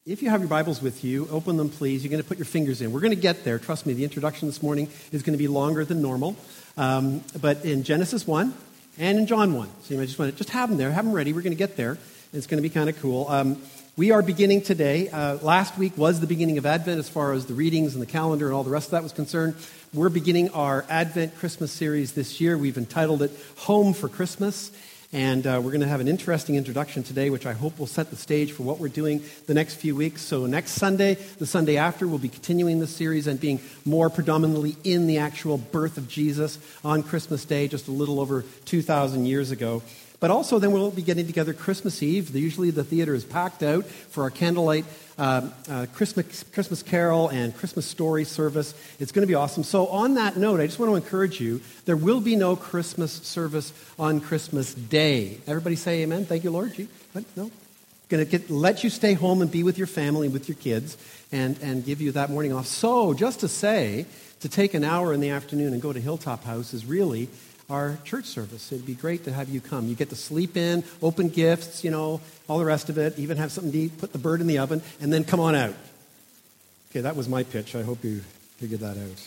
If you have your Bibles with you, open them, please. You're going to put your fingers in. We're going to get there. Trust me, the introduction this morning is going to be longer than normal. But in Genesis 1 and in John 1. So you might just want to just have them there. Have them ready. We're going to get there. It's going to be kind of cool. We are beginning today. Last week was the beginning of Advent as far as the readings and the calendar and all the rest of that was concerned. We're beginning our Advent Christmas series this year. We've entitled it Home for Christmas. And we're going to have an interesting introduction today, which I hope will set the stage for what we're doing the next few weeks. So next Sunday, the Sunday after, we'll be continuing this series and being more predominantly in the actual birth of Jesus on Christmas Day, just a little over 2,000 years ago. But also then we'll be getting together Christmas Eve. Usually the theater is packed out for our candlelight Christmas carol and Christmas story service. It's going to be awesome. So on that note, I just want to encourage you, there will be no Christmas service on Christmas Day. Everybody say amen. Thank you, Lord. What? No? Going to let you stay home and be with your family, with your kids, and give you that morning off. So just to say, to take an hour in the afternoon and go to Hilltop House is really our church service. It'd be great to have you come. You get to sleep in, open gifts, all the rest of it, even have something to eat, put the bird in the oven, and then come on out. Okay, that was my pitch. I hope you figured that out.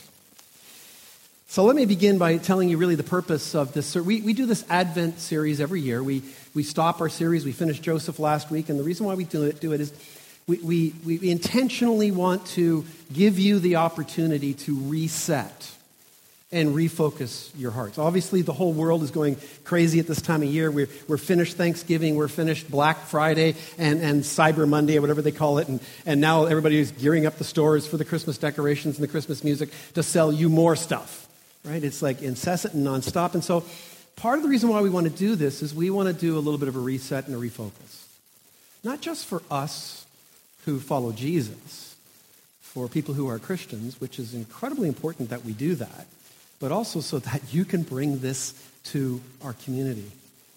So let me begin by telling you really the purpose of this. We do this Advent series every year. We stop our series. We finished Joseph last week, and the reason why we do it is we intentionally want to give you the opportunity to reset and refocus your hearts. Obviously, the whole world is going crazy at this time of year. We're finished Thanksgiving, we're finished Black Friday and Cyber Monday, or whatever they call it, and now everybody is gearing up the stores for the Christmas decorations and the Christmas music to sell you more stuff, right? It's like incessant and nonstop. And so part of the reason why we want to do this is we want to do a little bit of a reset and a refocus. Not just for us who follow Jesus, for people who are Christians, which is incredibly important that we do that, but also so that you can bring this to our community.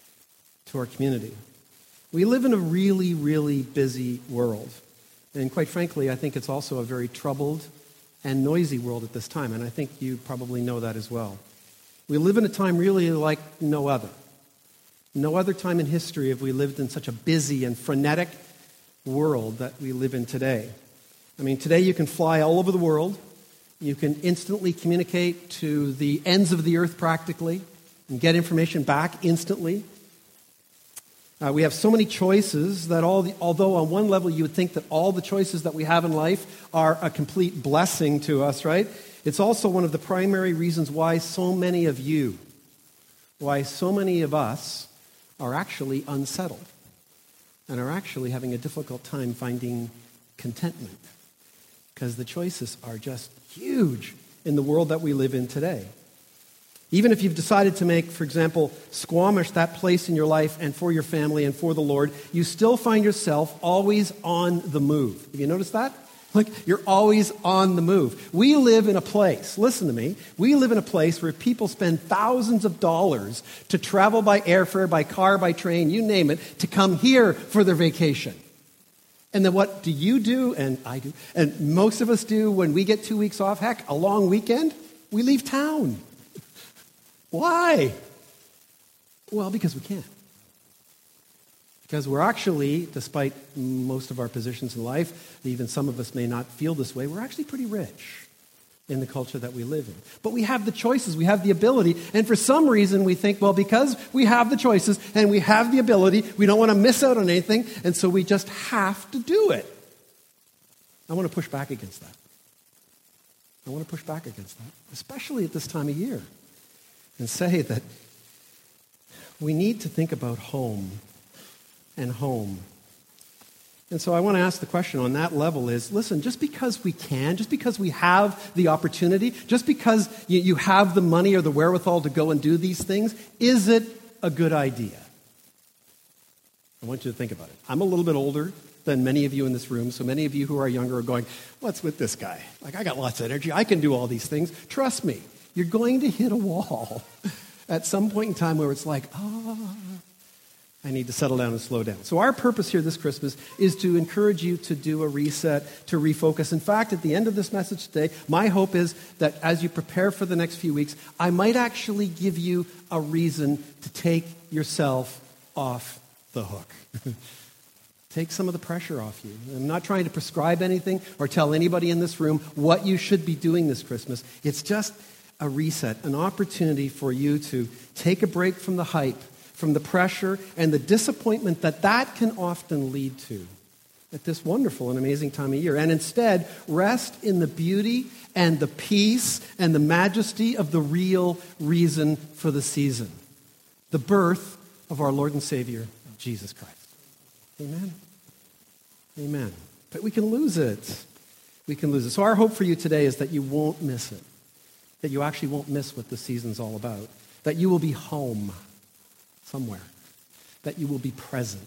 We live in a really, really busy world. And quite frankly, I think it's also a very troubled and noisy world at this time. And I think you probably know that as well. We live in a time really like no other. No other time in history have we lived in such a busy and frenetic world that we live in today. I mean, today you can fly all over the world. You can instantly communicate to the ends of the earth practically and get information back instantly. We have so many choices that although on one level you would think that all the choices that we have in life are a complete blessing to us, right? It's also one of the primary reasons why so many of us are actually unsettled and are actually having a difficult time finding contentment because the choices are just huge in the world that we live in today. Even if you've decided to make, for example, Squamish that place in your life and for your family and for the Lord, you still find yourself always on the move. Have you noticed that? Like, you're always on the move. We live in a place, listen to me, we live in a place where people spend thousands of dollars to travel by airfare, by car, by train, you name it, to come here for their vacation. And then what do you do, and I do, and most of us do when we get 2 weeks off, heck, a long weekend, we leave town. Why? Well, because we can. Because we're actually, despite most of our positions in life, even some of us may not feel this way, we're actually pretty rich in the culture that we live in. But we have the choices, we have the ability, and for some reason we think, well, because we have the choices and we have the ability, we don't want to miss out on anything, and so we just have to do it. I want to push back against that. Especially at this time of year, and say that we need to think about home and home. And so I want to ask the question on that level is, listen, just because we can, just because we have the opportunity, just because you have the money or the wherewithal to go and do these things, is it a good idea? I want you to think about it. I'm a little bit older than many of you in this room, so many of you who are younger are going, what's with this guy? Like, I got lots of energy. I can do all these things. Trust me, you're going to hit a wall at some point in time where it's like, I need to settle down and slow down. So our purpose here this Christmas is to encourage you to do a reset, to refocus. In fact, at the end of this message today, my hope is that as you prepare for the next few weeks, I might actually give you a reason to take yourself off the hook. Take some of the pressure off you. I'm not trying to prescribe anything or tell anybody in this room what you should be doing this Christmas. It's just a reset, an opportunity for you to take a break from the hype, from the pressure and the disappointment that can often lead to at this wonderful and amazing time of year. And instead, rest in the beauty and the peace and the majesty of the real reason for the season, the birth of our Lord and Savior, Jesus Christ. Amen? Amen. But we can lose it. We can lose it. So our hope for you today is that you won't miss it, that you actually won't miss what the season's all about, that you will be home somewhere, that you will be present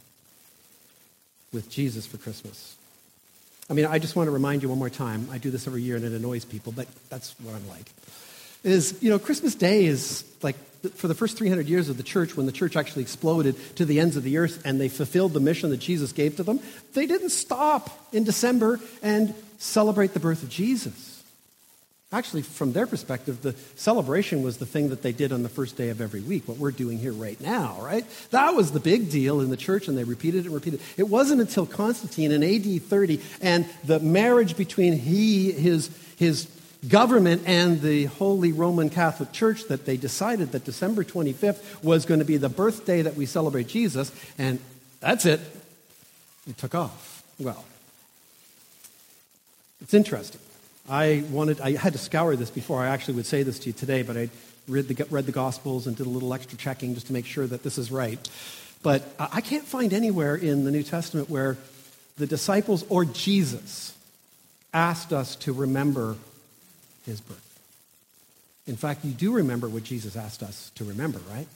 with Jesus for Christmas. I mean, I just want to remind you one more time. I do this every year and it annoys people, but that's what I'm like. Christmas Day is like for the first 300 years of the church, when the church actually exploded to the ends of the earth and they fulfilled the mission that Jesus gave to them, they didn't stop in December and celebrate the birth of Jesus. Actually, from their perspective, the celebration was the thing that they did on the first day of every week, what we're doing here right now, right? That was the big deal in the church, and they repeated it and repeated it. It wasn't until Constantine in AD 30 and the marriage between his government and the Holy Roman Catholic Church that they decided that December 25th was going to be the birthday that we celebrate Jesus, and that's it. It took off. Well, it's interesting. I had to scour this before I actually would say this to you today, but I read the Gospels and did a little extra checking just to make sure that this is right. But I can't find anywhere in the New Testament where the disciples or Jesus asked us to remember his birth. In fact, you do remember what Jesus asked us to remember, right?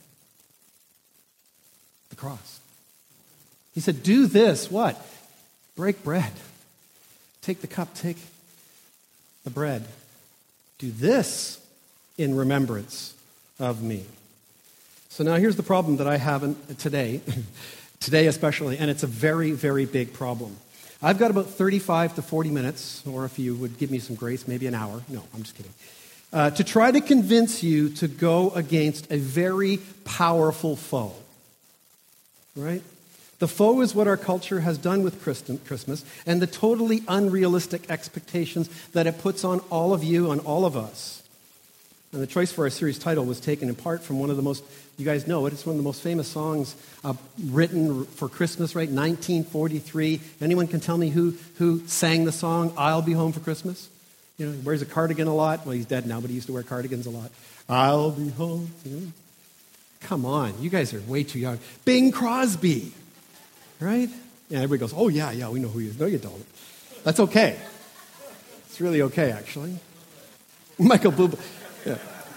The cross. He said, do this, what? Break bread. Take the cup, take the bread. Do this in remembrance of me. So now here's the problem that I have today especially, and it's a very, very big problem. I've got about 35 to 40 minutes, or if you would give me some grace, maybe an hour. No, I'm just kidding. To try to convince you to go against a very powerful foe. Right? The foe is what our culture has done with Christmas and the totally unrealistic expectations that it puts on all of you, on all of us. And the choice for our series title was taken in part from one of the most, you guys know it, it's one of the most famous songs written for Christmas, right? 1943. Anyone can tell me who sang the song, I'll Be Home for Christmas? He wears a cardigan a lot. Well, he's dead now, but he used to wear cardigans a lot. I'll be home. Come on, you guys are way too young. Bing Crosby. Right? Yeah, everybody goes, oh, yeah, we know who he is. No, you don't. That's okay. It's really okay, actually. Michael Bublé. Yeah.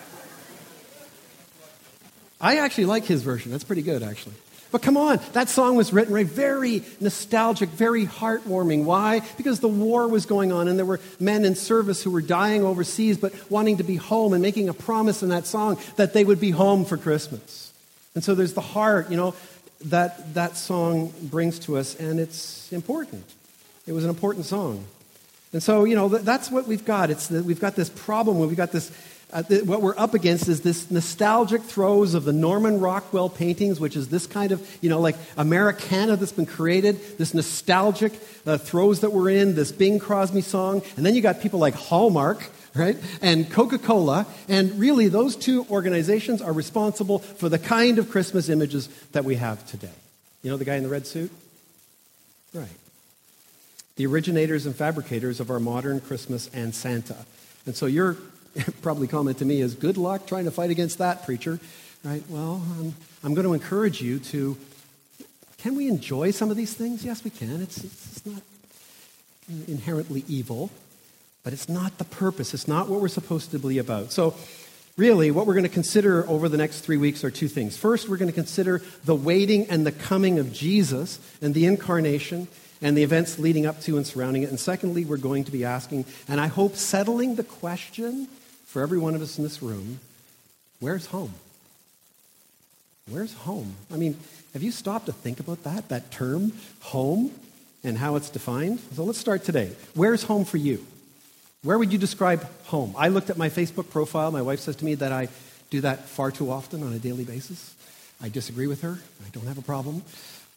I actually like his version. That's pretty good, actually. But come on, that song was written, right? Very nostalgic, very heartwarming. Why? Because the war was going on, and there were men in service who were dying overseas, but wanting to be home and making a promise in that song that they would be home for Christmas. And so there's the heart, that song brings to us, and it's important. It was an important song. And so, that's what we've got. We've got this problem where we've got this, what we're up against is this nostalgic throes of the Norman Rockwell paintings, which is this kind of, like Americana that's been created, this nostalgic throes that we're in, this Bing Crosby song. And then you got people like Hallmark, right? And Coca-Cola. And really, those two organizations are responsible for the kind of Christmas images that we have today. The guy in the red suit? Right. The originators and fabricators of our modern Christmas and Santa. And so your probably comment to me is, good luck trying to fight against that, preacher. Right? Well, I'm going to encourage you to, can we enjoy some of these things? Yes, we can. It's not inherently evil. But it's not the purpose. It's not what we're supposed to be about. So really, what we're going to consider over the next 3 weeks are two things. First, we're going to consider the waiting and the coming of Jesus and the incarnation and the events leading up to and surrounding it. And secondly, we're going to be asking, and I hope settling the question for every one of us in this room, where's home? Where's home? I mean, have you stopped to think about that term, home, and how it's defined? So let's start today. Where's home for you? Where would you describe home? I looked at my Facebook profile. My wife says to me that I do that far too often on a daily basis. I disagree with her. I don't have a problem.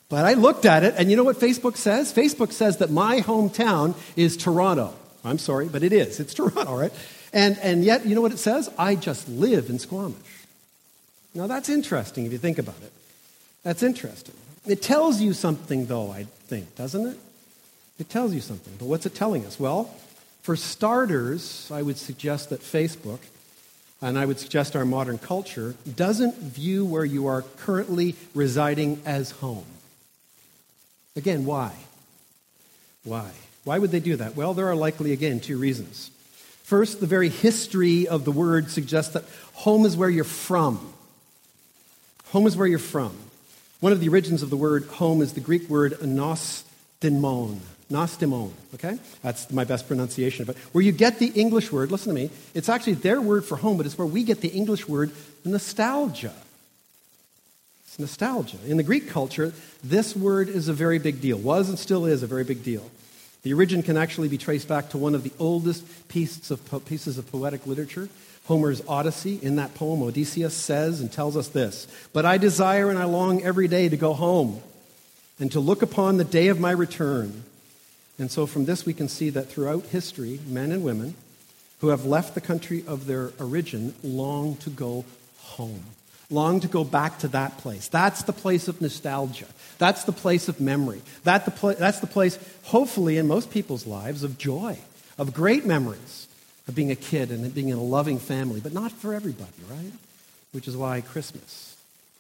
But I looked at it, and you know what Facebook says? Facebook says that my hometown is Toronto. I'm sorry, but it is. It's Toronto, right? And yet, you know what it says? I just live in Squamish. Now, that's interesting if you think about it. That's interesting. It tells you something, though, I think, doesn't it? It tells you something. But what's it telling us? Well, for starters, I would suggest that Facebook, and I would suggest our modern culture, doesn't view where you are currently residing as home. Again, why? Why? Why would they do that? Well, there are likely, again, two reasons. First, the very history of the word suggests that home is where you're from. Home is where you're from. One of the origins of the word home is the Greek word nostimon. Nostimon, okay? That's my best pronunciation of it. Where you get the English word, listen to me, it's actually their word for home, but it's where we get the English word nostalgia. It's nostalgia. In the Greek culture, this word is a very big deal. Was and still is a very big deal. The origin can actually be traced back to one of the oldest pieces of poetic literature, Homer's Odyssey. In that poem, Odysseus says and tells us this, "But I desire and I long every day to go home and to look upon the day of my return." And so from this we can see that throughout history, men and women who have left the country of their origin long to go home, long to go back to that place. That's the place of nostalgia. That's the place of memory. That's the place, hopefully, in most people's lives, of joy, of great memories of being a kid and being in a loving family, but not for everybody, right? Which is why Christmas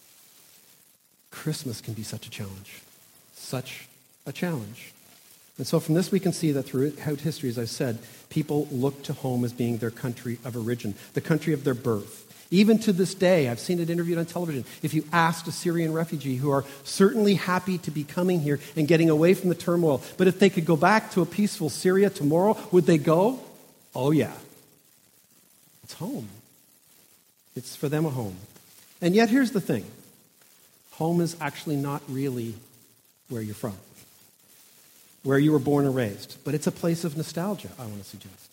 can be such a challenge. Such a challenge. And so from this we can see that throughout history, as I said, people look to home as being their country of origin, the country of their birth. Even to this day, I've seen it interviewed on television. If you asked a Syrian refugee who are certainly happy to be coming here and getting away from the turmoil, but if they could go back to a peaceful Syria tomorrow, would they go? Oh yeah. It's home. It's for them a home. And yet here's the thing. Home is actually not really where you're from, where you were born and raised. But it's a place of nostalgia, I want to suggest,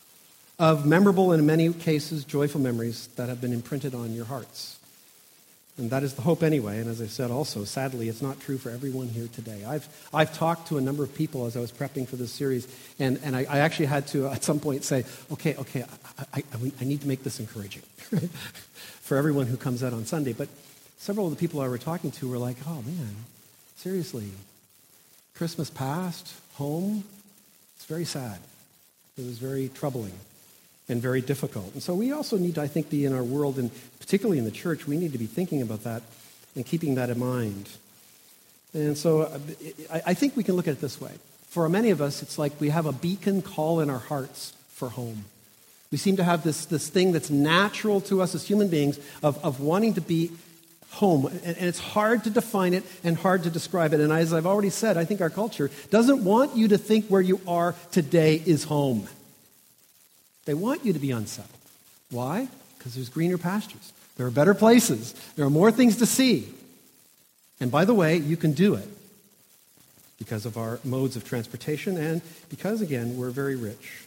of memorable and in many cases joyful memories that have been imprinted on your hearts. And that is the hope anyway. And as I said also, sadly, it's not true for everyone here today. I've talked to a number of people as I was prepping for this series, and I actually had to at some point say, okay, I need to make this encouraging for everyone who comes out on Sunday. But several of the people I were talking to were like, oh man, seriously, Christmas past, home, it's very sad. It was very troubling and very difficult. And so we also need to, I think, be in our world, and particularly in the church, we need to be thinking about that and keeping that in mind. And so I think we can look at it this way. For many of us, it's like we have a beacon call in our hearts for home. We seem to have this thing that's natural to us as human beings of wanting to be home. And it's hard to define it and hard to describe it. And as I've already said, I think our culture doesn't want you to think where you are today is home. They want you to be unsettled. Why? Because there's greener pastures. There are better places. There are more things to see. And by the way, you can do it because of our modes of transportation and because, again, we're very rich.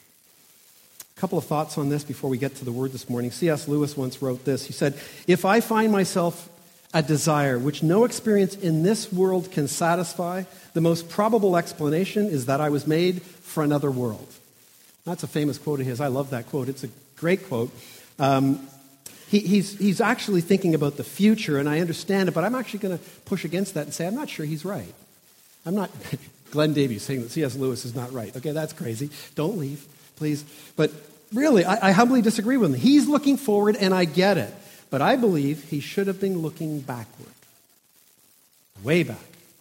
A couple of thoughts on this before we get to the word this morning. C.S. Lewis once wrote this. He said, "If I find myself a desire which no experience in this world can satisfy, the most probable explanation is that I was made for another world." That's a famous quote of his. I love that quote. It's a great quote. He's actually thinking about the future, and I understand it, but I'm actually going to push against that and say I'm not sure he's right. I'm not Glenn Davies saying that C.S. Lewis is not right. Okay, that's crazy. Don't leave, please. But really, I humbly disagree with him. He's looking forward, and I get it. But I believe he should have been looking backward. Way back.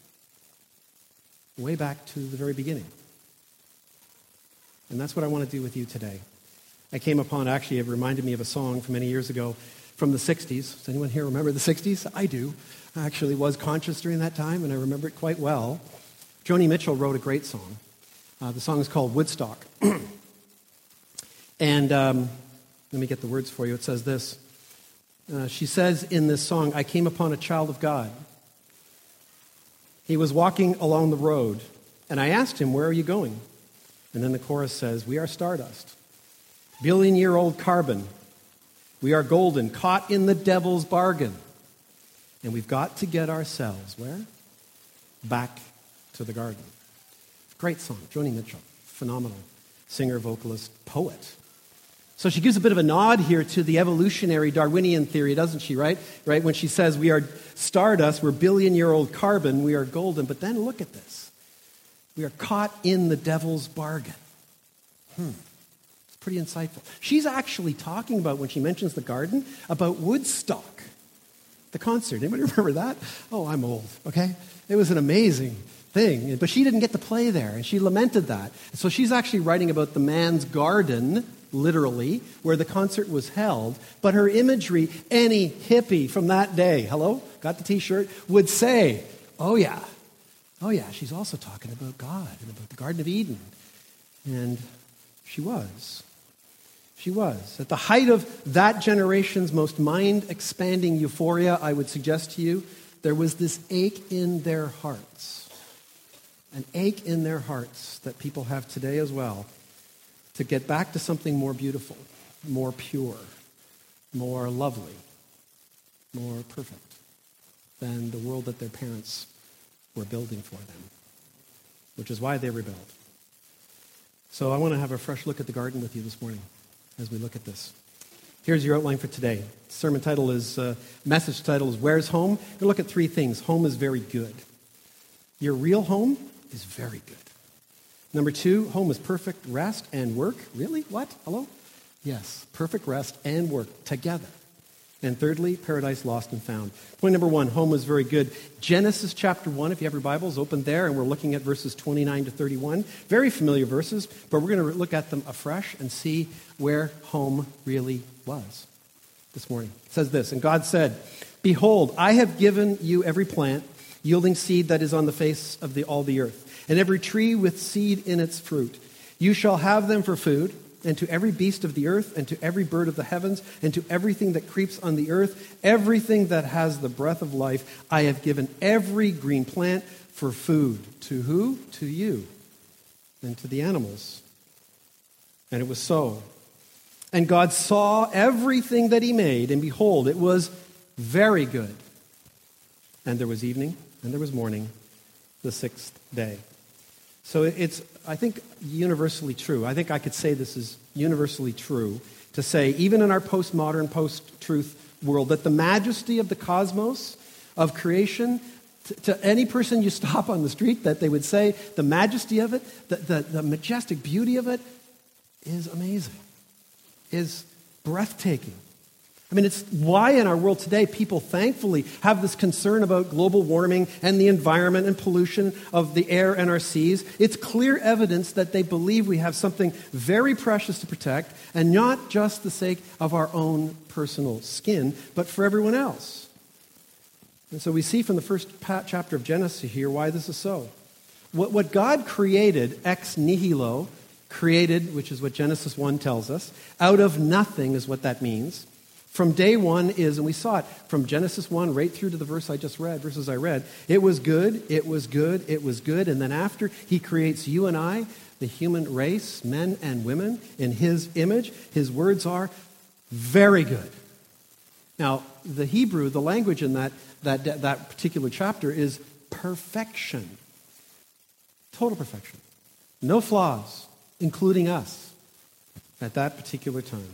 Way back to the very beginning. And that's what I want to do with you today. I came upon, actually, it reminded me of a song from many years ago from the 60s. Does anyone here remember the 60s? I do. I actually was conscious during that time, and I remember it quite well. Joni Mitchell wrote a great song. The song is called Woodstock. And let me get the words for you. It says this. She says in this song, "I came upon a child of God. He was walking along the road, and I asked him, 'Where are you going?' And then the chorus says, 'We are stardust, billion-year-old carbon. We are golden, caught in the devil's bargain. And we've got to get ourselves,' where? Back to the Garden. Great song. Joni Mitchell, phenomenal singer, vocalist, poet. So she gives a bit of a nod here to the evolutionary Darwinian theory, doesn't she, right? When she says we are stardust, we're billion-year-old carbon, we are golden. But then look at this. We are caught in the devil's bargain. It's pretty insightful. She's actually talking about, when she mentions the garden, about Woodstock, the concert. Anybody remember that? Oh, I'm old, okay? It was an amazing thing, but she didn't get to play there, and she lamented that. So she's actually writing about the man's garden, literally, where the concert was held, but her imagery, any hippie from that day, hello, got the t-shirt, would say, oh yeah, she's also talking about God and about the Garden of Eden. And she was. At the height of that generation's most mind-expanding euphoria, I would suggest to you, there was this ache in their hearts. An ache in their hearts that people have today as well, to get back to something more beautiful, more pure, more lovely, more perfect than the world that their parents were building for them, which is why they rebelled. So I want to have a fresh look at the garden with you this morning as we look at this. Here's your outline for today. Sermon title is, message title is, Where's Home? We're going to look at three things. Home is very good. Your real home is very good. Number 2, home is perfect rest and work. Really? What? Hello? Yes, perfect rest and work together. And thirdly, paradise lost and found. Point number 1, home is very good. Genesis chapter 1, if you have your Bibles, open there, and we're looking at verses 29 to 31. Very familiar verses, but we're going to look at them afresh and see where home really was this morning. It says this, and God said, Behold, I have given you every plant yielding seed that is on the face of all the earth, and every tree with seed in its fruit. You shall have them for food, and to every beast of the earth, and to every bird of the heavens, and to everything that creeps on the earth, everything that has the breath of life, I have given every green plant for food. To who? To you, and to the animals. And it was so. And God saw everything that he made, and behold, it was very good. And there was evening, and there was morning, the 6th day. So it's, I think, universally true. I think I could say this is universally true to say, even in our postmodern, post-truth world, that the majesty of the cosmos, of creation, to any person you stop on the street, that they would say the majesty of it, the majestic beauty of it is amazing, is breathtaking. I mean, it's why in our world today people thankfully have this concern about global warming and the environment and pollution of the air and our seas. It's clear evidence that they believe we have something very precious to protect, and not just the sake of our own personal skin, but for everyone else. And so we see from the first chapter of Genesis here why this is so. What God created, ex nihilo, created, which is what Genesis 1 tells us, out of nothing is what that means. From day one is, and we saw it from Genesis 1 right through to the verses I read, it was good, it was good, it was good. And then after he creates you and I, the human race, men and women, in his image, his words are very good. Now, the Hebrew, the language in that particular chapter is perfection. Total perfection. No flaws, including us, at that particular time.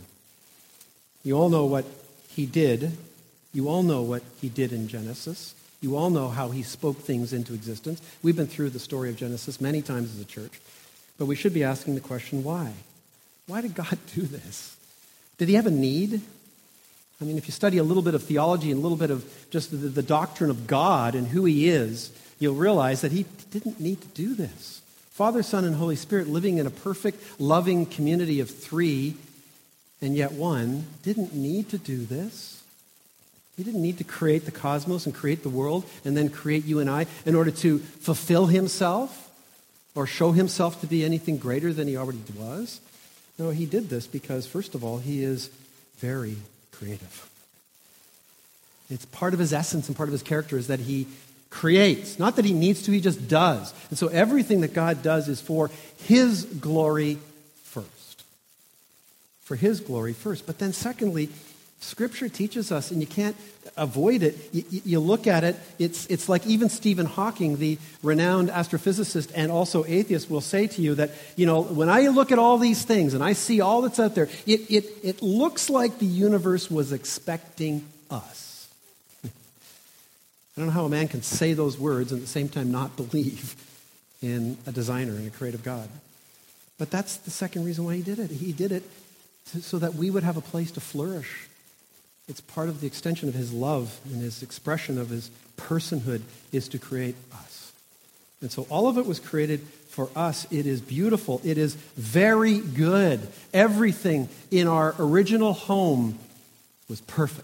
You all know what he did. You all know what he did in Genesis. You all know how he spoke things into existence. We've been through the story of Genesis many times as a church. But we should be asking the question, why? Why did God do this? Did he have a need? I mean, if you study a little bit of theology and a little bit of just the doctrine of God and who he is, you'll realize that he didn't need to do this. Father, Son, and Holy Spirit living in a perfect, loving community of three, and yet one, didn't need to do this. He didn't need to create the cosmos and create the world and then create you and I in order to fulfill himself or show himself to be anything greater than he already was. No, he did this because, first of all, he is very creative. It's part of his essence and part of his character is that he creates. Not that he needs to, he just does. And so everything that God does is for his glory first. For his glory first. But then secondly, Scripture teaches us, and you can't avoid it. You look at it, it's like even Stephen Hawking, the renowned astrophysicist and also atheist, will say to you that, when I look at all these things and I see all that's out there, it looks like the universe was expecting us. I don't know how a man can say those words and at the same time not believe in a designer and a creative God. But that's the second reason why he did it. He did it so that we would have a place to flourish. It's part of the extension of his love and his expression of his personhood is to create us. And so all of it was created for us. It is beautiful. It is very good. Everything in our original home was perfect.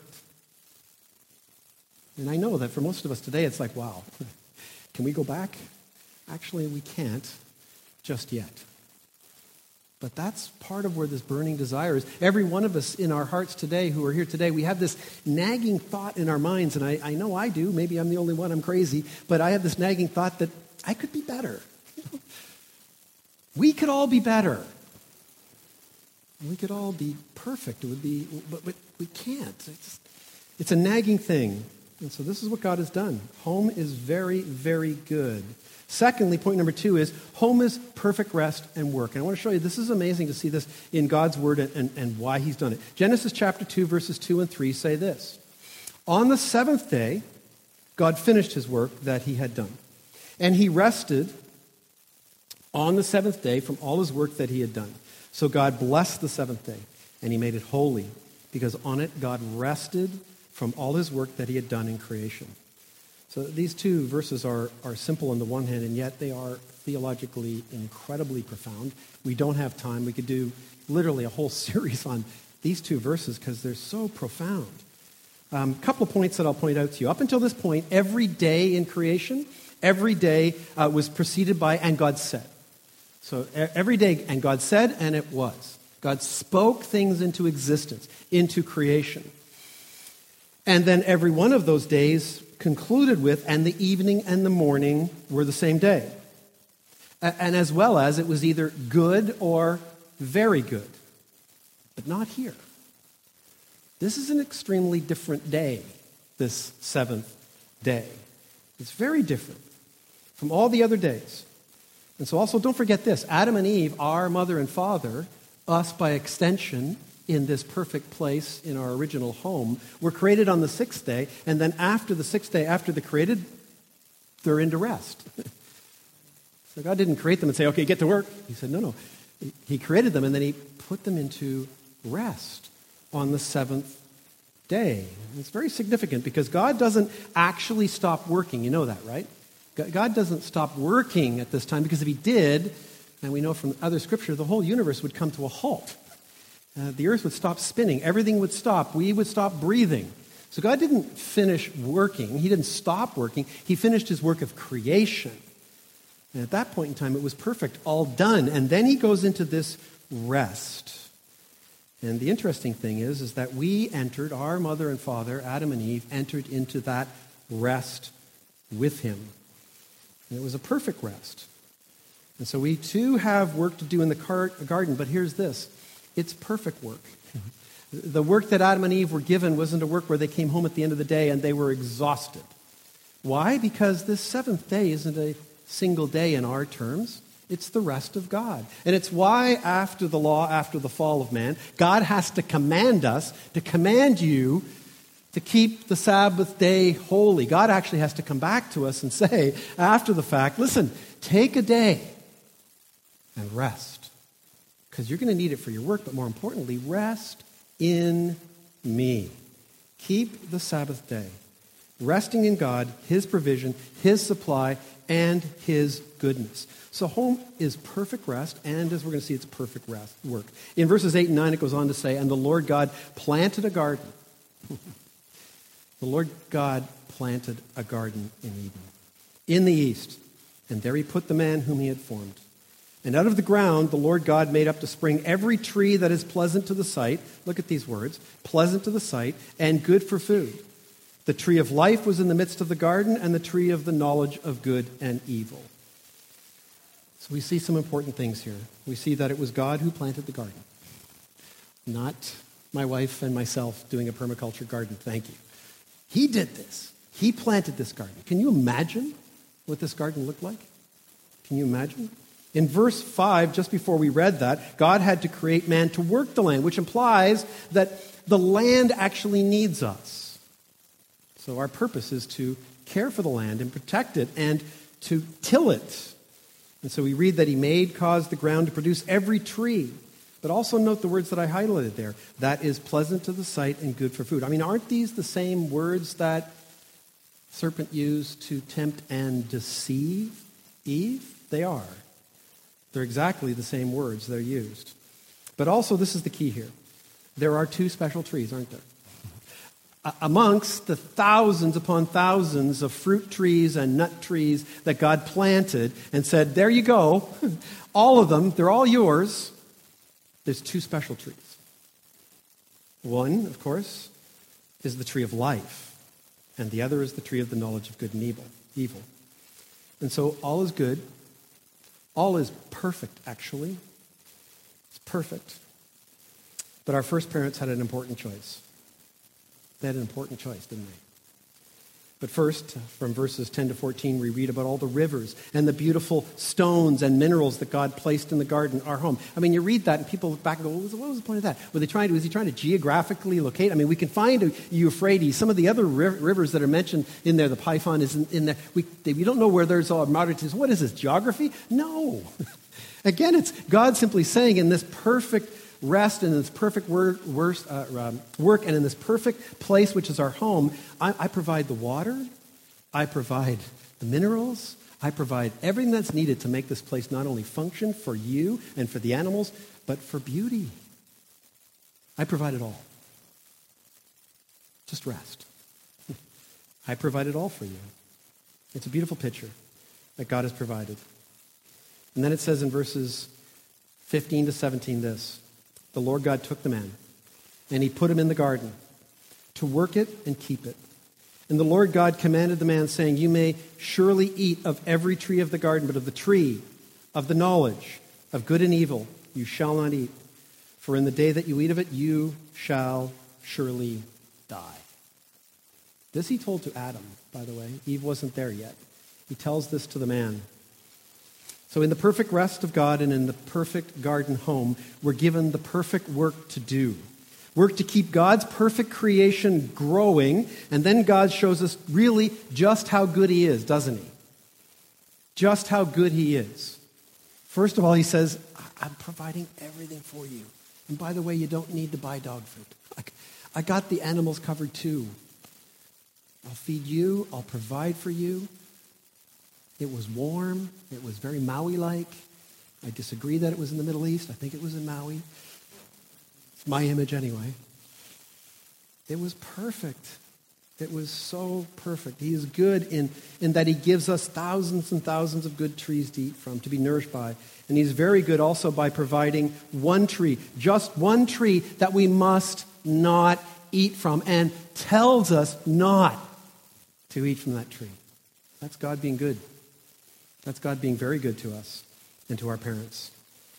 And I know that for most of us today, it's like, wow, can we go back? Actually, we can't just yet. But that's part of where this burning desire is. Every one of us in our hearts today who are here today, we have this nagging thought in our minds, and I know I do. Maybe I'm the only one, I'm crazy, but I have this nagging thought that I could be better. We could all be better. We could all be perfect. It would be, but we can't. It's a nagging thing. And so this is what God has done. Home is very, very good. Secondly, point number 2 is home is perfect rest and work. And I want to show you, this is amazing to see this in God's word and why he's done it. Genesis chapter 2, verses 2 and 3 say this. On the seventh day, God finished his work that he had done. And he rested on the seventh day from all his work that he had done. So God blessed the seventh day, and he made it holy, because on it God rested from all his work that he had done in creation. So these two verses are simple on the one hand, and yet they are theologically incredibly profound. We don't have time. We could do literally a whole series on these two verses because they're so profound. A couple of points that I'll point out to you. Up until this point, every day in creation, every day was preceded by, and God said. So every day, and God said, and it was. God spoke things into existence, into creation. And then every one of those days concluded with, and the evening and the morning were the same day. And as well as it was either good or very good. But not here. This is an extremely different day, this seventh day. It's very different from all the other days. And so also don't forget this. Adam and Eve, our mother and father, us by extension, in this perfect place in our original home, were created on the sixth day, and then after the sixth day, after they're created, they're into rest. So God didn't create them and say, okay, get to work. He said, no. He created them, and then he put them into rest on the seventh day. And it's very significant because God doesn't actually stop working. You know that, right? God doesn't stop working at this time, because if he did, and we know from other scripture, the whole universe would come to a halt. The earth would stop spinning. Everything would stop. We would stop breathing. So God didn't finish working. He didn't stop working. He finished his work of creation. And at that point in time, it was perfect, all done. And then he goes into this rest. And the interesting thing is that we entered, our mother and father, Adam and Eve, entered into that rest with him. And it was a perfect rest. And so we too have work to do in the garden, but here's this. It's perfect work. The work that Adam and Eve were given wasn't a work where they came home at the end of the day and they were exhausted. Why? Because this seventh day isn't a single day in our terms. It's the rest of God. And it's why after the law, after the fall of man, God has to command us, to command you to keep the Sabbath day holy. God actually has to come back to us and say, after the fact, listen, take a day and rest. Because you're going to need it for your work, but more importantly, rest in me. Keep the Sabbath day. Resting in God, his provision, his supply, and his goodness. So home is perfect rest, and as we're going to see, it's perfect rest work. In verses 8 and 9, it goes on to say, and the Lord God planted a garden. The Lord God planted a garden in Eden, in the east, and there he put the man whom he had formed. And out of the ground, the Lord God made up to spring every tree that is pleasant to the sight. Look at these words. Pleasant to the sight and good for food. The tree of life was in the midst of the garden, and the tree of the knowledge of good and evil. So we see some important things here. We see that it was God who planted the garden, not my wife and myself doing a permaculture garden. Thank you. He did this. He planted this garden. Can you imagine what this garden looked like? Can you imagine? In verse 5, just before we read that, God had to create man to work the land, which implies that the land actually needs us. So our purpose is to care for the land and protect it and to till it. And so we read that he caused the ground to produce every tree. But also note the words that I highlighted there. That is pleasant to the sight and good for food. I mean, aren't these the same words that serpent used to tempt and deceive Eve? They are. They're exactly the same words they're used. But also, this is the key here. There are two special trees, aren't there? Amongst the thousands upon thousands of fruit trees and nut trees that God planted and said, there you go, all of them, they're all yours, there's two special trees. One, of course, is the tree of life, and the other is the tree of the knowledge of good and evil. And so all is good. All is perfect, actually. It's perfect. But our first parents had an important choice. They had an important choice, didn't they? But first, from verses 10 to 14, we read about all the rivers and the beautiful stones and minerals that God placed in the garden, our home. I mean, you read that and people look back and go, what was the point of that? Was he trying to geographically locate? I mean, we can find Euphrates. Some of the other rivers that are mentioned in there, the Python is in there. We don't know where there's all modern. What is this, geography? No. Again, it's God simply saying in this perfect rest and in this perfect work and in this perfect place, which is our home, I provide the water, I provide the minerals, I provide everything that's needed to make this place not only function for you and for the animals, but for beauty. I provide it all. Just rest. I provide it all for you. It's a beautiful picture that God has provided. And then it says in verses 15 to 17 this: the Lord God took the man, and he put him in the garden to work it and keep it. And the Lord God commanded the man, saying, you may surely eat of every tree of the garden, but of the tree of the knowledge of good and evil you shall not eat. For in the day that you eat of it, you shall surely die. This he told to Adam, by the way. Eve wasn't there yet. He tells this to the man. So in the perfect rest of God and in the perfect garden home, we're given the perfect work to do. Work to keep God's perfect creation growing, and then God shows us really just how good he is, doesn't he? Just how good he is. First of all, he says, I'm providing everything for you. And by the way, you don't need to buy dog food. I got the animals covered too. I'll feed you. I'll provide for you. It was warm. It was very Maui-like. I disagree that it was in the Middle East. I think it was in Maui. It's my image anyway. It was perfect. It was so perfect. He is good in that he gives us thousands and thousands of good trees to eat from, to be nourished by. And he's very good also by providing one tree, just one tree that we must not eat from, and tells us not to eat from that tree. That's God being good. That's God being very good to us and to our parents.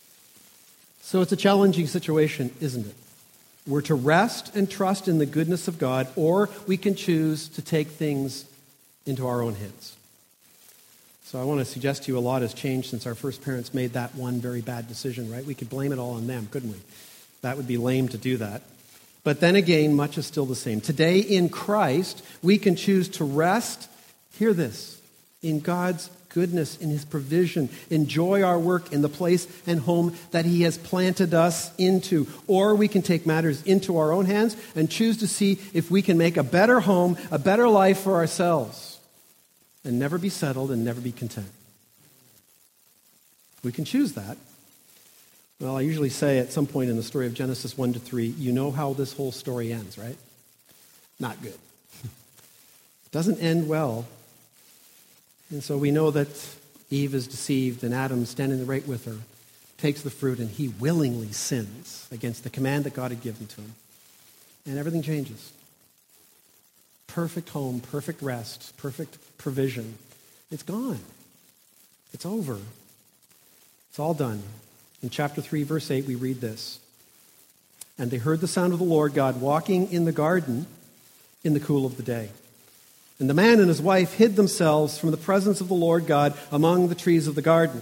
So it's a challenging situation, isn't it? We're to rest and trust in the goodness of God, or we can choose to take things into our own hands. So I want to suggest to you a lot has changed since our first parents made that one very bad decision, right? We could blame it all on them, couldn't we? That would be lame to do that. But then again, much is still the same. Today in Christ, we can choose to rest, hear this, in God's goodness, in his provision, enjoy our work in the place and home that he has planted us into. Or we can take matters into our own hands and choose to see if we can make a better home, a better life for ourselves, and never be settled and never be content. We can choose that. Well, I usually say at some point in the story of Genesis 1 to 3, you know how this whole story ends, right? Not good. It doesn't end well. And so we know that Eve is deceived and Adam, standing right with her, takes the fruit and he willingly sins against the command that God had given to him. And everything changes. Perfect home, perfect rest, perfect provision. It's gone. It's over. It's all done. In chapter 3, verse 8, we read this. And they heard the sound of the Lord God walking in the garden in the cool of the day. And the man and his wife hid themselves from the presence of the Lord God among the trees of the garden.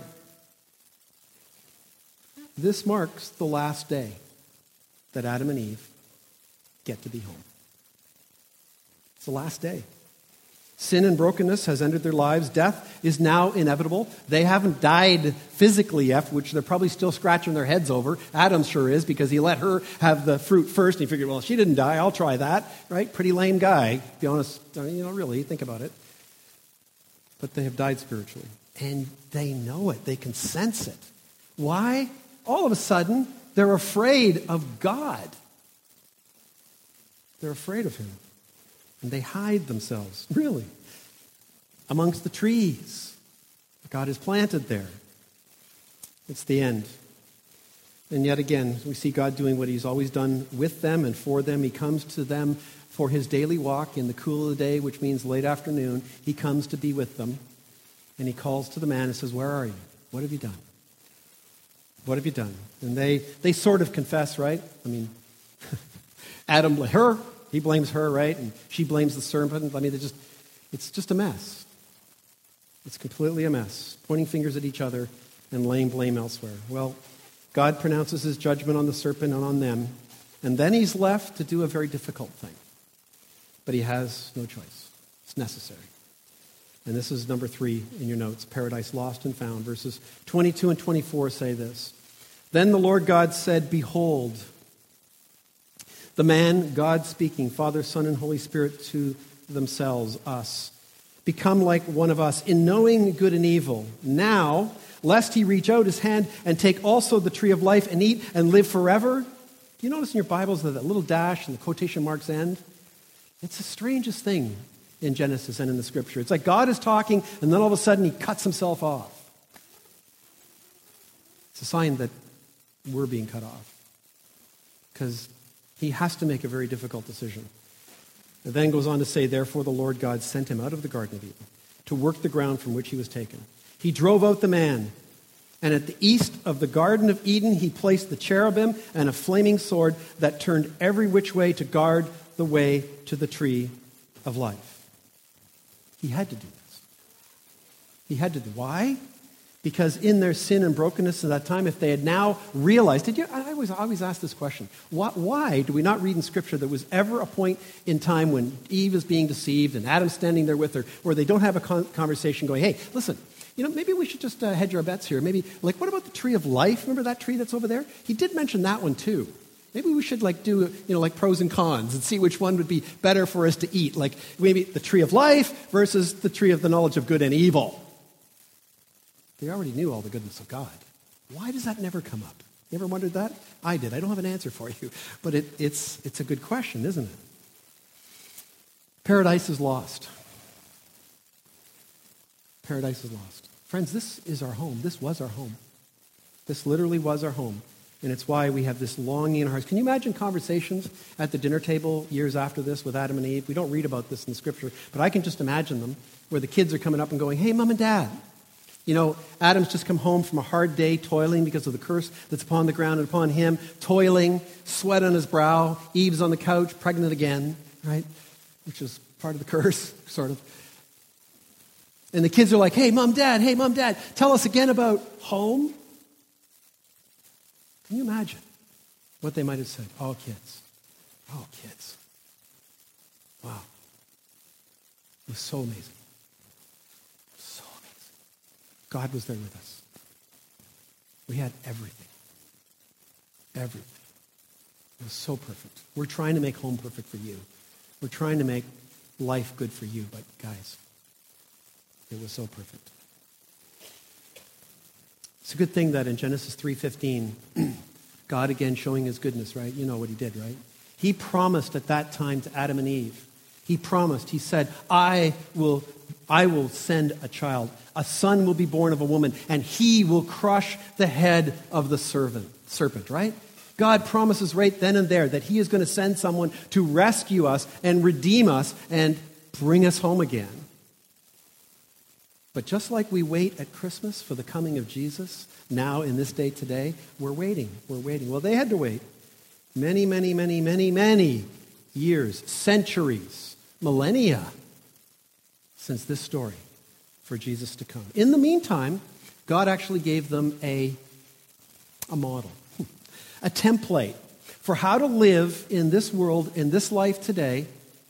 This marks the last day that Adam and Eve get to be home. It's the last day. Sin and brokenness has entered their lives. Death is now inevitable. They haven't died physically yet, which they're probably still scratching their heads over. Adam sure is, because he let her have the fruit first, and he figured, well, she didn't die, I'll try that, right? Pretty lame guy, to be honest, really, think about it. But they have died spiritually, and they know it. They can sense it. Why? All of a sudden, they're afraid of God. They're afraid of him. And they hide themselves, really, amongst the trees God has planted there. It's the end. And yet again, we see God doing what he's always done with them and for them. He comes to them for his daily walk in the cool of the day, which means late afternoon. He comes to be with them. And he calls to the man and says, where are you? What have you done? What have you done? And they sort of confess, right? I mean, Adam, her, he blames her, right? And she blames the serpent. I mean, it's just a mess. It's completely a mess. Pointing fingers at each other and laying blame elsewhere. Well, God pronounces his judgment on the serpent and on them. And then he's left to do a very difficult thing. But he has no choice. It's necessary. And this is number 3 in your notes, Paradise Lost and Found. Verses 22 and 24 say this. Then the Lord God said, behold, the man, God speaking, Father, Son, and Holy Spirit to themselves, us, become like one of us in knowing good and evil. Now, lest he reach out his hand and take also the tree of life and eat and live forever. Do you notice in your Bibles that little dash and the quotation marks end? It's the strangest thing in Genesis and in the Scripture. It's like God is talking and then all of a sudden he cuts himself off. It's a sign that we're being cut off. Because he has to make a very difficult decision. It then goes on to say, therefore the Lord God sent him out of the Garden of Eden to work the ground from which he was taken. He drove out the man, and at the east of the Garden of Eden he placed the cherubim and a flaming sword that turned every which way to guard the way to the tree of life. He had to do this. He had to do. Why? Because in their sin and brokenness at that time, if they had now realized, I always ask this question, why do we not read in Scripture there was ever a point in time when Eve is being deceived and Adam's standing there with her, where they don't have a conversation going, hey, listen, maybe we should just hedge our bets here. Maybe, what about the tree of life? Remember that tree that's over there? He did mention that one too. Maybe we should do, pros and cons and see which one would be better for us to eat. Like maybe the tree of life versus the tree of the knowledge of good and evil. They already knew all the goodness of God. Why does that never come up? You ever wondered that? I did. I don't have an answer for you. But it's a good question, isn't it? Paradise is lost. Paradise is lost. Friends, this is our home. This was our home. This literally was our home. And it's why we have this longing in our hearts. Can you imagine conversations at the dinner table years after this with Adam and Eve? We don't read about this in the Scripture, but I can just imagine them where the kids are coming up and going, hey, Mom and Dad, Adam's just come home from a hard day toiling because of the curse that's upon the ground and upon him, toiling, sweat on his brow. Eve's on the couch, pregnant again, right? Which is part of the curse, sort of. And the kids are like, hey, Mom, Dad, tell us again about home. Can you imagine what they might have said? Oh, kids. Wow. It was so amazing. God was there with us. We had everything. Everything. It was so perfect. We're trying to make home perfect for you. We're trying to make life good for you, but guys, it was so perfect. It's a good thing that in Genesis 3:15, God again showing his goodness, right? You know what he did, right? He promised at that time to Adam and Eve. He promised, he said, I will send a child. A son will be born of a woman, and he will crush the head of the serpent, right? God promises right then and there that he is going to send someone to rescue us and redeem us and bring us home again. But just like we wait at Christmas for the coming of Jesus, now in this day today, we're waiting. Well, they had to wait. Many, many, many, many, many years, centuries, millennia since this story for Jesus to come. In the meantime, God actually gave them a model, a template for how to live in this world, in this life today,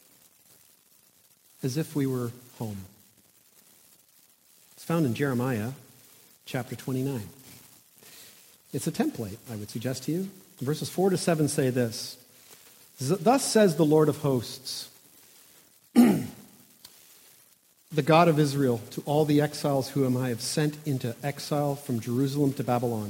as if we were home. It's found in Jeremiah chapter 29. It's a template, I would suggest to you. Verses 4 to 7 say this. Thus says the Lord of hosts, the God of Israel, to all the exiles whom I have sent into exile from Jerusalem to Babylon.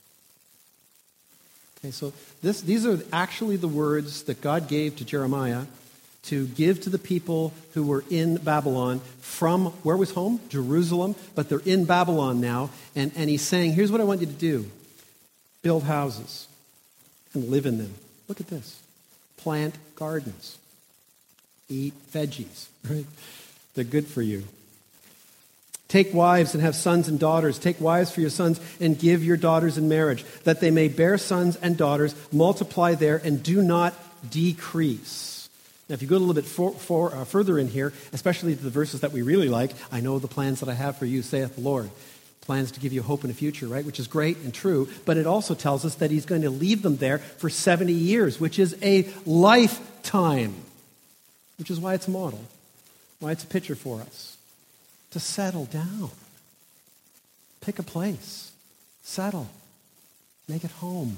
Okay, so these are actually the words that God gave to Jeremiah to give to the people who were in Babylon from, where was home? Jerusalem, but they're in Babylon now. And he's saying, here's what I want you to do. Build houses and live in them. Look at this. Plant gardens. Eat veggies, right? They're good for you. Take wives and have sons and daughters. Take wives for your sons and give your daughters in marriage, that they may bear sons and daughters, multiply there, and do not decrease. Now, if you go a little bit further in here, especially to the verses that we really like, I know the plans that I have for you, saith the Lord. Plans to give you hope in the future, right? Which is great and true, but it also tells us that he's going to leave them there for 70 years, which is a lifetime, which is why it's a model, why it's a picture for us. To settle down. Pick a place. Settle. Make it home.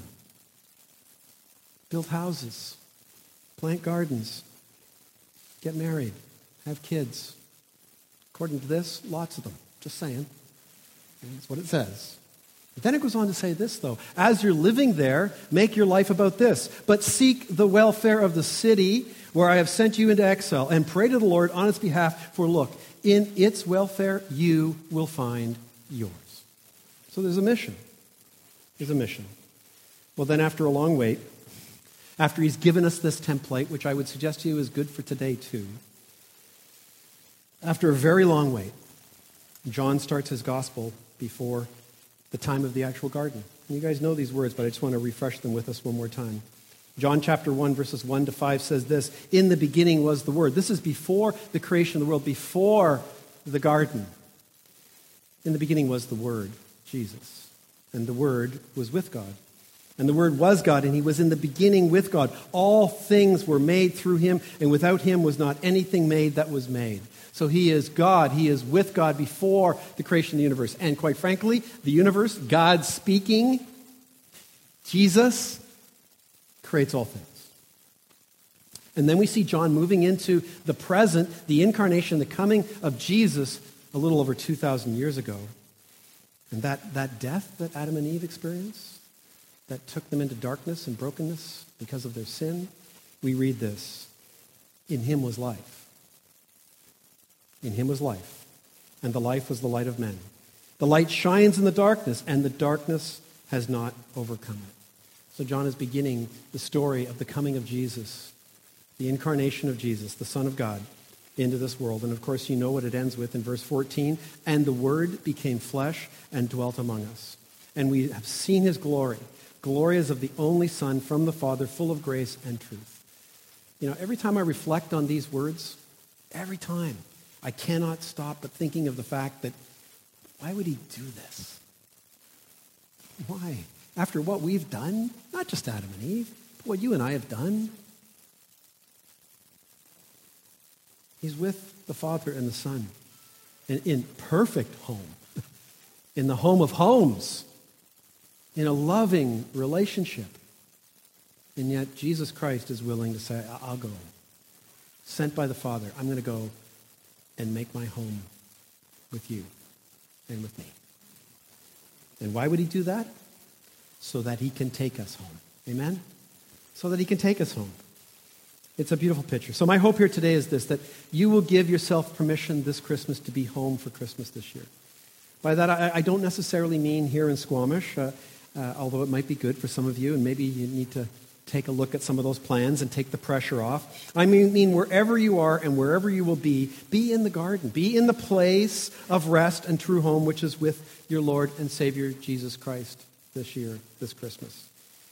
Build houses. Plant gardens. Get married. Have kids. According to this, lots of them. Just saying. That's what it says. But then it goes on to say this, though. As you're living there, make your life about this. But seek the welfare of the city where I have sent you into exile, and pray to the Lord on its behalf, for look, in its welfare you will find yours. So there's a mission. There's a mission. Well, then after a long wait, after he's given us this template, which I would suggest to you is good for today too, after a very long wait, John starts his gospel before the time of the actual garden. And you guys know these words, but I just want to refresh them with us one more time. John chapter 1, verses 1 to 5 says this, in the beginning was the Word. This is before the creation of the world, before the garden. In the beginning was the Word, Jesus. And the Word was with God. And the Word was God, and he was in the beginning with God. All things were made through him, and without him was not anything made that was made. So he is God. He is with God before the creation of the universe. And quite frankly, the universe, God speaking, Jesus, creates all things. And then we see John moving into the present, the incarnation, the coming of Jesus a little over 2,000 years ago. And that death that Adam and Eve experienced, that took them into darkness and brokenness because of their sin, we read this. In him was life. In him was life. And the life was the light of men. The light shines in the darkness, and the darkness has not overcome it. So John is beginning the story of the coming of Jesus, the incarnation of Jesus, the Son of God, into this world. And of course, you know what it ends with in verse 14. And the Word became flesh and dwelt among us. And we have seen his glory. Glory as of the only Son from the Father, full of grace and truth. You know, every time I reflect on these words, every time, I cannot stop but thinking of the fact that, why would he do this? Why? After what we've done, not just Adam and Eve, but what you and I have done. He's with the Father and the Son in perfect home, in the home of homes, in a loving relationship. And yet Jesus Christ is willing to say, I'll go. Sent by the Father, I'm going to go and make my home with you and with me. And why would he do that? So that he can take us home. Amen? So that he can take us home. It's a beautiful picture. So my hope here today is this, that you will give yourself permission this Christmas to be home for Christmas this year. By that, I don't necessarily mean here in Squamish, although it might be good for some of you, and maybe you need to take a look at some of those plans and take the pressure off. I mean wherever you are and wherever you will be in the garden. Be in the place of rest and true home, which is with your Lord and Savior, Jesus Christ, this year, this Christmas.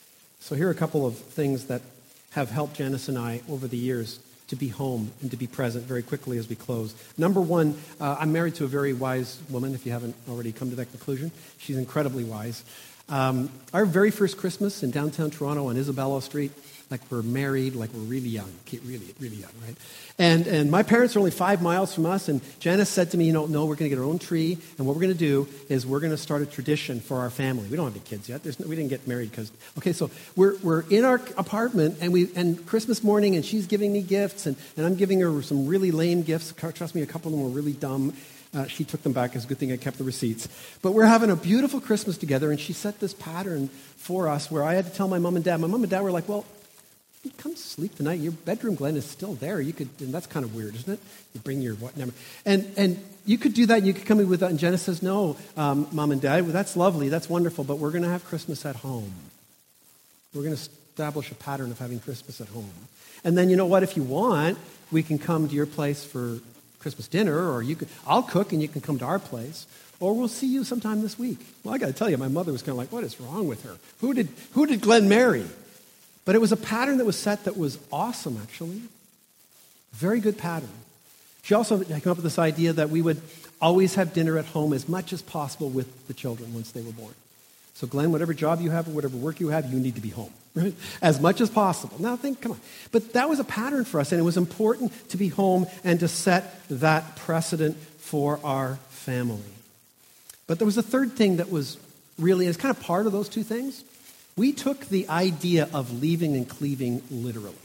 So here are a couple of things that have helped Janice and I over the years to be home and to be present very quickly as we close. Number one, I'm married to a very wise woman, if you haven't already come to that conclusion. She's incredibly wise. Our very first Christmas in downtown Toronto on Isabella Street, like we're married, like we're really young, really, really young, right? And my parents are only 5 miles from us, and Janice said to me, no, we're going to get our own tree, and what we're going to do is we're going to start a tradition for our family. We don't have any kids yet. We didn't get married because, okay, so we're in our apartment, and Christmas morning, and she's giving me gifts, and I'm giving her some really lame gifts. Trust me, a couple of them were really dumb. She took them back. It's a good thing I kept the receipts. But we're having a beautiful Christmas together, and she set this pattern for us where I had to tell my mom and dad. My mom and dad were like, well, you come sleep tonight. Your bedroom, Glenn, is still there. You could, and that's kind of weird, isn't it? You bring your whatever. And you could do that, and you could come in with that. And Jenna says, no, Mom and Dad, well, that's lovely. That's wonderful, but we're going to have Christmas at home. We're going to establish a pattern of having Christmas at home. And then, you know what? If you want, we can come to your place for Christmas dinner, or I'll cook, and you can come to our place. Or we'll see you sometime this week. Well, I got to tell you, my mother was kind of like, what is wrong with her? Who did Glenn marry? But it was a pattern that was set that was awesome, actually. Very good pattern. She also came up with this idea that we would always have dinner at home as much as possible with the children once they were born. So Glenn, whatever job you have or whatever work you have, you need to be home, right? As much as possible. Now come on. But that was a pattern for us, and it was important to be home and to set that precedent for our family. But there was a third thing that was really, it's kind of part of those two things. We took the idea of leaving and cleaving literally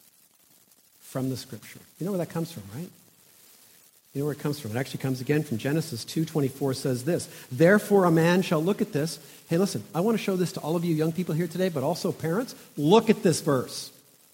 from the Scripture. You know where that comes from, right? You know where it comes from. It actually comes again from Genesis 2:24 says this, therefore a man shall look at this. Hey, listen, I want to show this to all of you young people here today, but also parents. Look at this verse.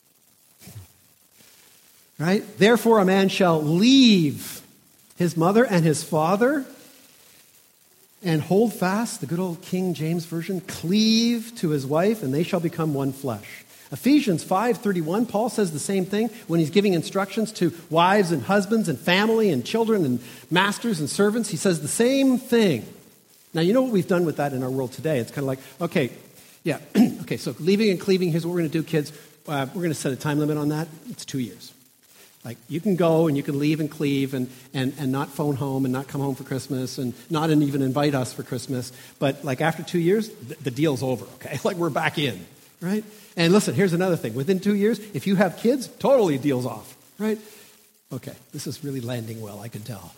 Right? Therefore a man shall leave his mother and his father and hold fast, the good old King James Version, cleave to his wife, and they shall become one flesh. Ephesians 5:31, Paul says the same thing when he's giving instructions to wives and husbands and family and children and masters and servants. He says the same thing. Now, you know what we've done with that in our world today? It's kind of like, okay, so leaving and cleaving, here's what we're going to do, kids. We're going to set a time limit on that. It's 2 years. Like, you can go and you can leave and cleave and not phone home and not come home for Christmas and not even invite us for Christmas. But, like, after 2 years, the deal's over, okay? Like, we're back in, right? And listen, here's another thing. Within 2 years, if you have kids, totally deal's off, right? Okay, this is really landing well, I can tell.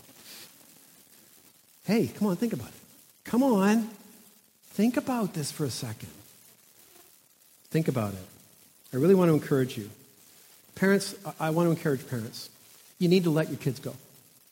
Hey, come on, think about it. Come on. Think about this for a second. Think about it. I really want to encourage you. Parents, I want to encourage parents. You need to let your kids go.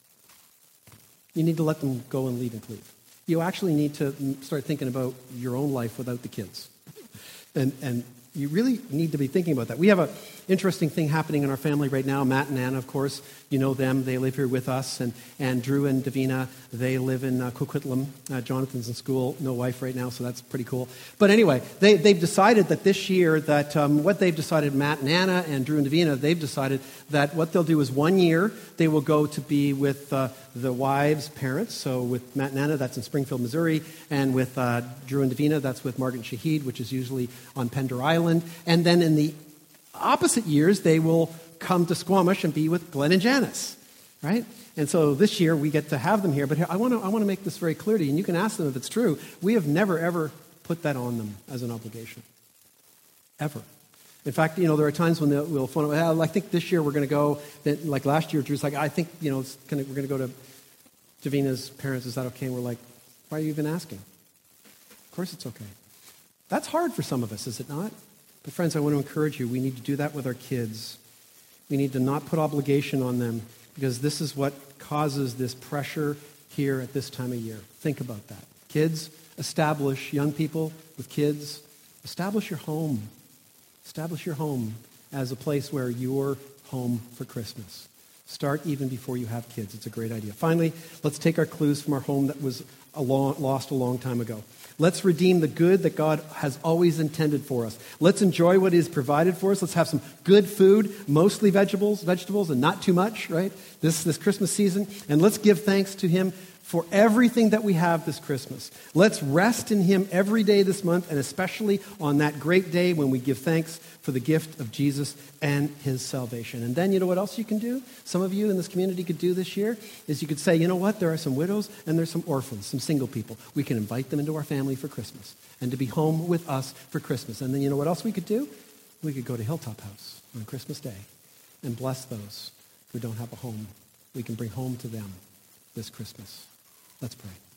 You need to let them go and leave and cleave. You actually need to start thinking about your own life without the kids. And you really need to be thinking about that. We have an interesting thing happening in our family right now. Matt and Anna, of course, you know them. They live here with us. And Drew and Davina, they live in Coquitlam. Jonathan's in school. No wife right now, so that's pretty cool. But anyway, they've decided that this year, that what they've decided, Matt and Anna and Drew and Davina, they've decided that what they'll do is 1 year, they will go to be with the wives' parents. So with Matt and Anna, that's in Springfield, Missouri. And with Drew and Davina, that's with Margaret and Shahid, which is usually on Pender Island. And then in the opposite years, they will come to Squamish and be with Glenn and Janice, right? And so this year we get to have them here. But I want to make this very clear to you, and you can ask them if it's true. We have never, ever put that on them as an obligation. Ever. In fact, there are times when we'll phone, well, I think this year we're going to go, like last year, Drew's like, I think, we're going to go to Davina's parents. Is that okay? And we're like, why are you even asking? Of course it's okay. That's hard for some of us, is it not? But friends, I want to encourage you, we need to do that with our kids. We need to not put obligation on them, because this is what causes this pressure here at this time of year. Think about that. Kids, establish, young people with kids, establish your home. Establish your home as a place where you're home for Christmas. Start even before you have kids. It's a great idea. Finally, let's take our clues from our home that was lost a long time ago. Let's redeem the good that God has always intended for us. Let's enjoy what He has provided for us. Let's have some good food, mostly vegetables, and not too much, right? This Christmas season. And let's give thanks to Him for everything that we have this Christmas. Let's rest in him every day this month, and especially on that great day when we give thanks for the gift of Jesus and his salvation. And then you know what else you can do? Some of you in this community could do this year, is you could say, you know what, there are some widows and there's some orphans, some single people. We can invite them into our family for Christmas and to be home with us for Christmas. And then you know what else we could do? We could go to Hilltop House on Christmas Day and bless those who don't have a home. We can bring home to them this Christmas. Let's pray.